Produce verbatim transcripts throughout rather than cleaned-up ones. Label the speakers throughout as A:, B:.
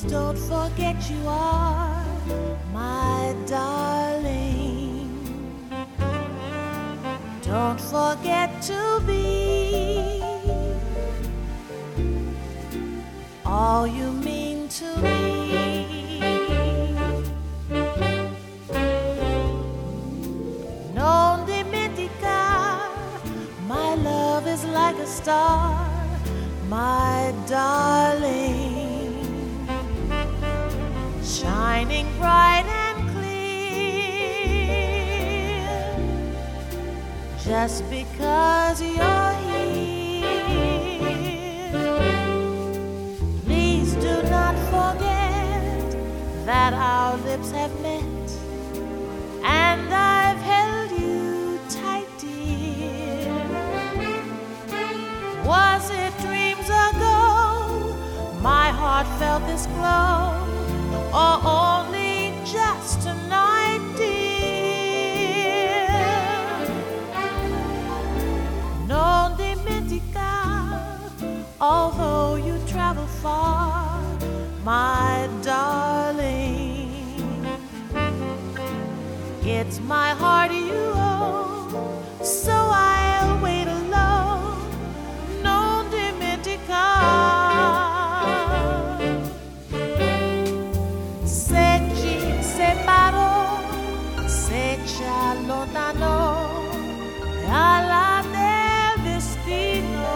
A: don't forget you are my darling. Don't forget to be all you mean to me. Non dimentica, my love is like a star, my darling, shining bright and clear, just because you're here. Please do not forget that our lips have met, and I've held you tight, dear. Was it dreams ago my heart felt this glow, or only just tonight, dear? Non dimentica, although you travel far, my darling, it's my heart you owe, so I'll wait alone. Non dimentica. Ci allontanò alla del destino.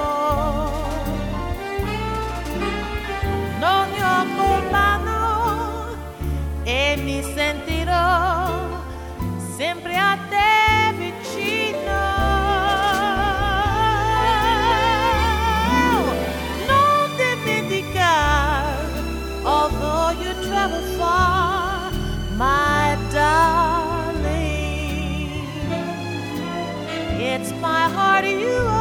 A: Non ne ho colpa, no, e mi sentirò sempre a te vicino. Non dimenticare, although you travel far, my darling, it's my heart you